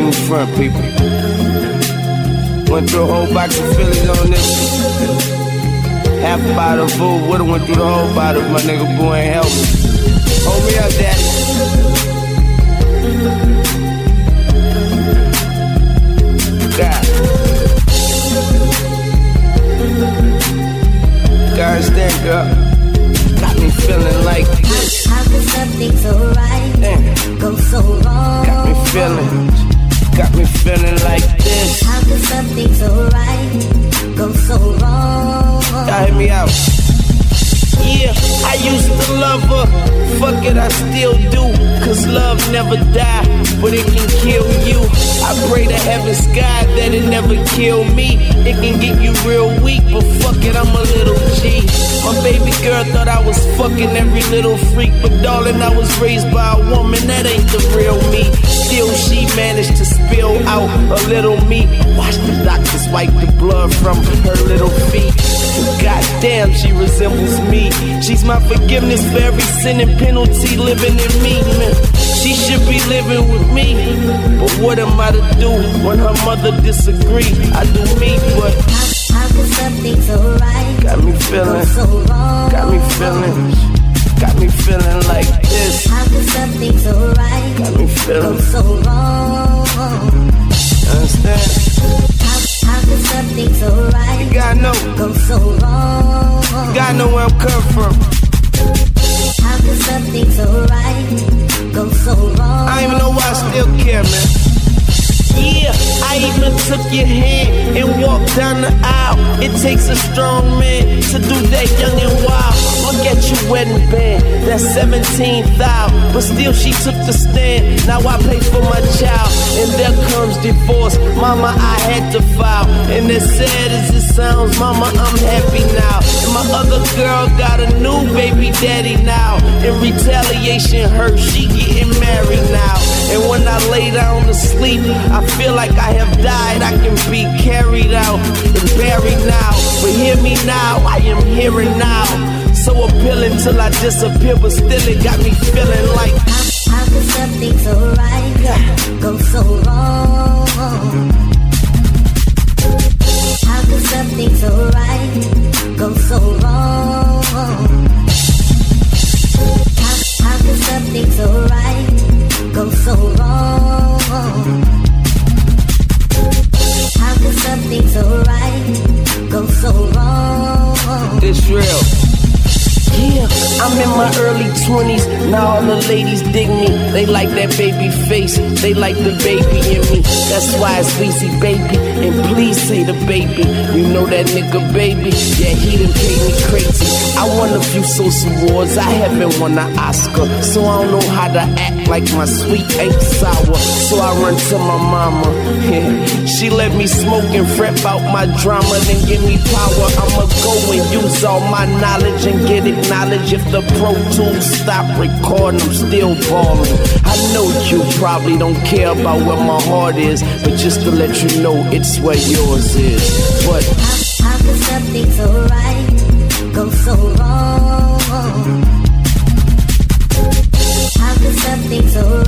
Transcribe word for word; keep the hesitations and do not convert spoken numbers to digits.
even front, people. Went through a whole box of Phillies on this. Half a bottle of food, would've went through the whole bottle if my nigga Boo ain't help me. Hold me up, daddy. God. God, stand up. Got me feeling like this. How could something so right Damn. go so wrong? Got me feeling, got me feeling like this. How could something so right go so wrong? Y'all hit me out. Yeah, I used to love her. Fuck it, I still do. Cause love never die, but it can kill you. I pray to heaven sky that it never kill me. It can get you real weak, but fuck it, I'm a little G. My baby girl thought I was fucking every little freak, but darling, I was raised by a woman, that ain't the real me. Still, she managed to spill out a little meat. Watch the doctors wipe the blood from her little feet. Goddamn, she resembles me. She's my forgiveness for every sin and penalty living in me, man. She should be living with me, but what am I to do when her mother disagree? I do me, but how, how could something so right got me feeling, so wrong? got me feeling, got me feeling like this. How could something so right got me feeling so wrong? Understand? How could something so right You gotta know, go so wrong? You gotta know where I'm coming from. How could something so right go so wrong? I don't even know why I still care, man. Yeah, I even took your hand and walked down the aisle. It takes a strong man to do that young and wild. Look at your wedding band, that's seventeen thousand. But still she took the stand, now I pay for my child. And there comes divorce, mama, I had to file. And as sad as it sounds, mama, I'm happy now. And my other girl got a new baby daddy now. In retaliation, her, she getting married now. And when I lay down to sleep, I feel like I have died. I can be carried out and buried now. But hear me now, I am hearing now. So appealing till I disappear, but still it got me feeling like how, how could something so right go so wrong? How could something so right go so wrong? How, how could something so right go so wrong? How could something so right go so wrong? it's real. Yeah, I'm in my early twenties, now all the ladies dig me. They like that baby face, they like the baby in me. That's why it's Weezy baby, and please say the baby. You know that nigga baby, yeah, he done paid me crazy. I won a few Source Awards, I haven't won an Oscar. So I don't know how to act like my sweet ain't sour. So I run to my mama, yeah. She let me smoke and fret about my drama, then give me power. I'ma go and use all my knowledge and get it. Knowledge if the Pro Tools stop recording, I'm still ballin'. I know you probably don't care about where my heart is, but just to let you know, it's where yours is. But how, how could something so right go so wrong? How could something so